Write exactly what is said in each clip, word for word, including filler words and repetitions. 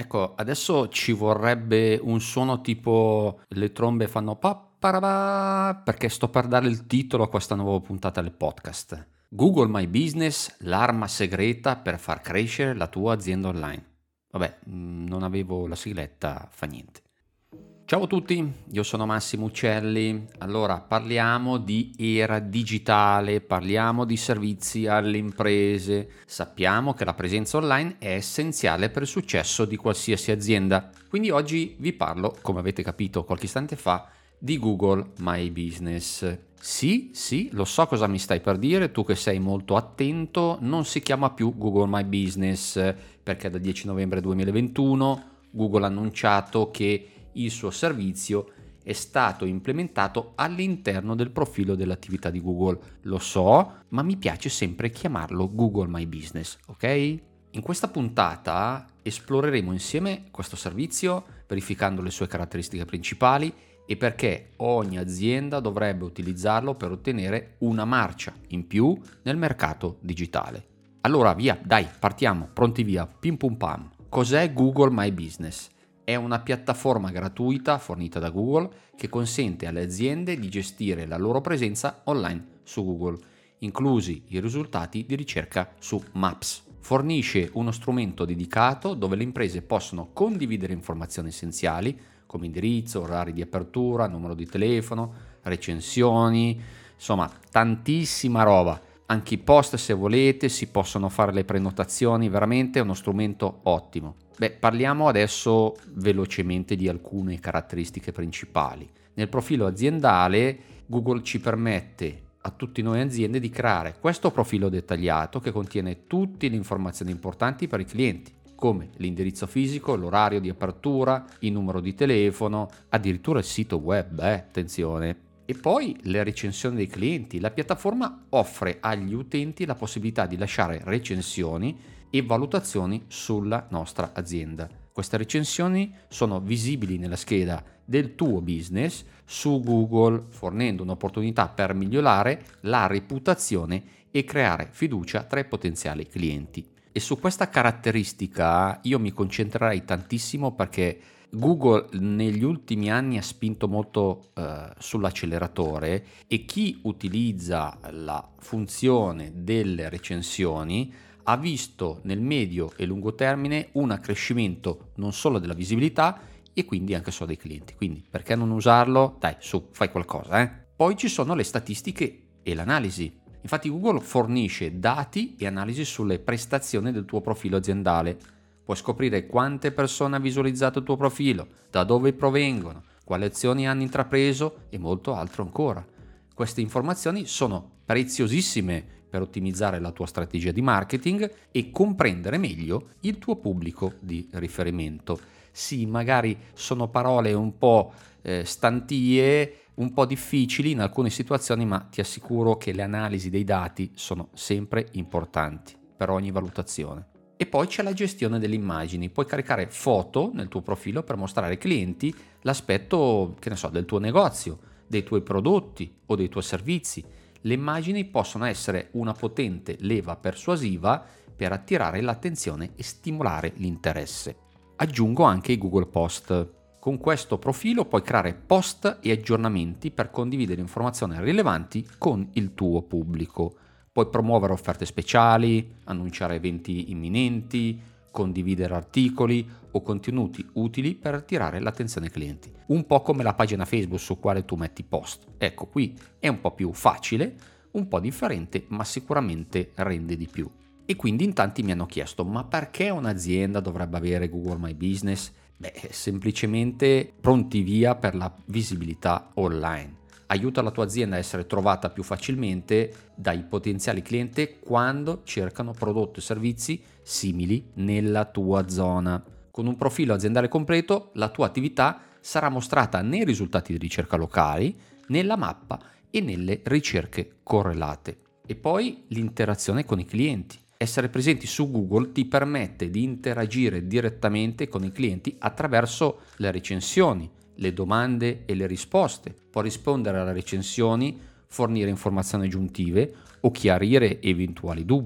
Ecco, adesso ci vorrebbe un suono tipo le trombe fanno pa parabà, perché sto per dare il titolo a questa nuova puntata del podcast. Google My Business, l'arma segreta per far crescere la tua azienda online. Vabbè, mh, non avevo la sigletta, fa niente. Ciao a tutti, io sono Massimo Uccelli. Allora, parliamo di era digitale, parliamo di servizi alle imprese. Sappiamo che la presenza online è essenziale per il successo di qualsiasi azienda. Quindi oggi vi parlo, come avete capito qualche istante fa, di Google My Business. Sì, sì, lo so cosa mi stai per dire, tu che sei molto attento, non si chiama più Google My Business perché dal dieci novembre duemilaventuno Google ha annunciato che il suo servizio è stato implementato all'interno del profilo dell'attività di Google. Lo so, ma mi piace sempre chiamarlo Google My Business, ok? In questa puntata esploreremo insieme questo servizio, verificando le sue caratteristiche principali e perché ogni azienda dovrebbe utilizzarlo per ottenere una marcia in più nel mercato digitale. Allora, via, dai, partiamo, pronti via, pim pum pam. Cos'è Google My Business? È una piattaforma gratuita fornita da Google che consente alle aziende di gestire la loro presenza online su Google, inclusi i risultati di ricerca su Maps. Fornisce uno strumento dedicato dove le imprese possono condividere informazioni essenziali come indirizzo, orari di apertura, numero di telefono, recensioni, insomma tantissima roba. Anche i post, se volete, si possono fare le prenotazioni, veramente è uno strumento ottimo. Beh, parliamo adesso velocemente di alcune caratteristiche principali. Nel profilo aziendale Google ci permette a tutti noi aziende di creare questo profilo dettagliato che contiene tutte le informazioni importanti per i clienti, come l'indirizzo fisico, l'orario di apertura, il numero di telefono, addirittura il sito web, eh, attenzione. E poi le recensioni dei clienti. La piattaforma offre agli utenti la possibilità di lasciare recensioni e valutazioni sulla nostra azienda. Queste recensioni sono visibili nella scheda del tuo business su Google, fornendo un'opportunità per migliorare la reputazione e creare fiducia tra i potenziali clienti. E su questa caratteristica io mi concentrerei tantissimo perché Google negli ultimi anni ha spinto molto eh, sull'acceleratore e chi utilizza la funzione delle recensioni ha visto nel medio e lungo termine un accrescimento non solo della visibilità e quindi anche solo dei clienti. Quindi perché non usarlo? Dai, su, fai qualcosa, eh? Poi ci sono le statistiche e l'analisi. Infatti Google fornisce dati e analisi sulle prestazioni del tuo profilo aziendale. Puoi scoprire quante persone ha visualizzato il tuo profilo, da dove provengono, quali azioni hanno intrapreso e molto altro ancora. Queste informazioni sono preziosissime per ottimizzare la tua strategia di marketing e comprendere meglio il tuo pubblico di riferimento. Sì, magari sono parole un po' eh, stantie, un po' difficili in alcune situazioni, ma ti assicuro che le analisi dei dati sono sempre importanti per ogni valutazione. E poi c'è la gestione delle immagini. Puoi caricare foto nel tuo profilo per mostrare ai clienti l'aspetto, che ne so, del tuo negozio, dei tuoi prodotti o dei tuoi servizi. Le immagini possono essere una potente leva persuasiva per attirare l'attenzione e stimolare l'interesse. Aggiungo anche i Google Post. Con questo profilo puoi creare post e aggiornamenti per condividere informazioni rilevanti con il tuo pubblico. Puoi promuovere offerte speciali, annunciare eventi imminenti, condividere articoli o contenuti utili per attirare l'attenzione clienti. Un po' come la pagina Facebook su quale tu metti post. Ecco, qui è un po' più facile, un po' differente, ma sicuramente rende di più. E quindi in tanti mi hanno chiesto, ma perché un'azienda dovrebbe avere Google My Business? Beh, semplicemente pronti via per la visibilità online. Aiuta la tua azienda a essere trovata più facilmente dai potenziali clienti quando cercano prodotti e servizi simili nella tua zona. Con un profilo aziendale completo, la tua attività sarà mostrata nei risultati di ricerca locali, nella mappa e nelle ricerche correlate. E poi l'interazione con i clienti. Essere presenti su Google ti permette di interagire direttamente con i clienti attraverso le recensioni, le domande e le risposte. Può rispondere alle recensioni, fornire informazioni aggiuntive o chiarire eventuali dubbi.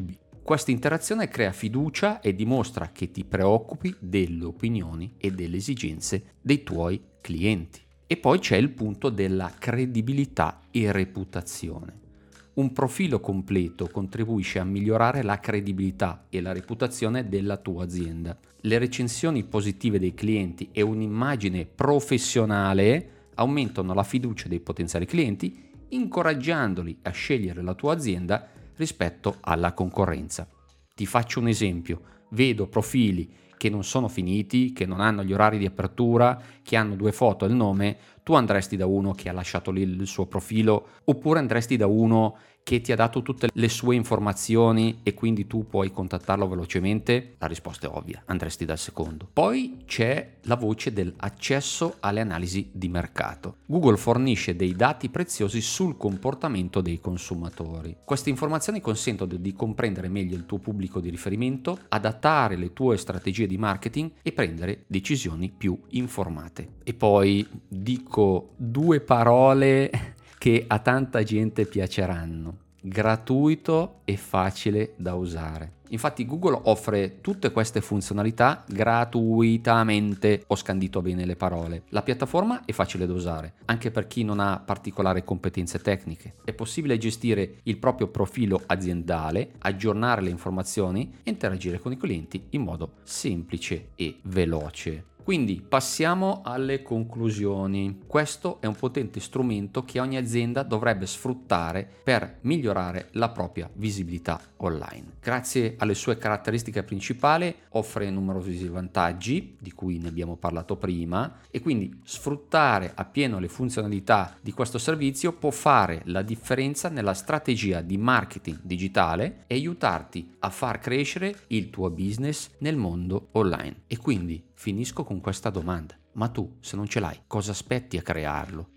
Questa interazione crea fiducia e dimostra che ti preoccupi delle opinioni e delle esigenze dei tuoi clienti. E poi c'è il punto della credibilità e reputazione. Un profilo completo contribuisce a migliorare la credibilità e la reputazione della tua azienda. Le recensioni positive dei clienti e un'immagine professionale aumentano la fiducia dei potenziali clienti, incoraggiandoli a scegliere la tua azienda rispetto alla concorrenza. Ti faccio un esempio: vedo profili che non sono finiti, che non hanno gli orari di apertura, che hanno due foto e il nome. Tu andresti da uno che ha lasciato lì il suo profilo, oppure andresti da uno che ti ha dato tutte le sue informazioni e quindi tu puoi contattarlo velocemente? La risposta è ovvia, andresti dal secondo. Poi c'è la voce dell'accesso alle analisi di mercato. Google fornisce dei dati preziosi sul comportamento dei consumatori. Queste informazioni consentono di comprendere meglio il tuo pubblico di riferimento, adattare le tue strategie di marketing e prendere decisioni più informate. E poi dico due parole che a tanta gente piaceranno: gratuito e facile da usare. Infatti Google offre tutte queste funzionalità gratuitamente. Ho scandito bene le parole. La piattaforma è facile da usare, anche per chi non ha particolari competenze tecniche. È possibile gestire il proprio profilo aziendale, aggiornare le informazioni e interagire con i clienti in modo semplice e veloce. Quindi passiamo alle conclusioni. Questo è un potente strumento che ogni azienda dovrebbe sfruttare per migliorare la propria visibilità online. Grazie alle sue caratteristiche principali offre numerosi vantaggi, di cui ne abbiamo parlato prima, e quindi sfruttare appieno le funzionalità di questo servizio può fare la differenza nella strategia di marketing digitale e aiutarti a far crescere il tuo business nel mondo online. E quindi finisco con questa domanda: ma tu, se non ce l'hai, cosa aspetti a crearlo?